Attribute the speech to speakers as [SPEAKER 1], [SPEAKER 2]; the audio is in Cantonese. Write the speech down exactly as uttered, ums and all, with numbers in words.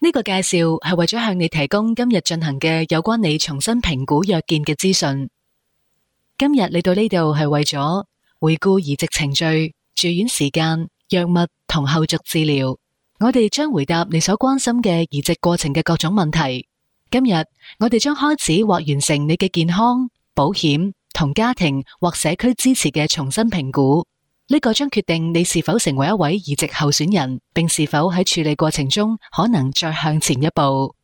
[SPEAKER 1] 呢個介紹係為咗向你提供今日進行嘅有關你重新評估約見嘅資訊。今日嚟到呢度係為咗回顧移植程序、住院時間、藥物同後續治療。我哋將回答你所關心嘅移植過程嘅各種問題。今日我哋將開始或完成你嘅健康、保險同家庭或社區支持嘅重新評估。呢個將決定你是否成為一位移植候選人，並是否喺處理過程中可能再向前一步。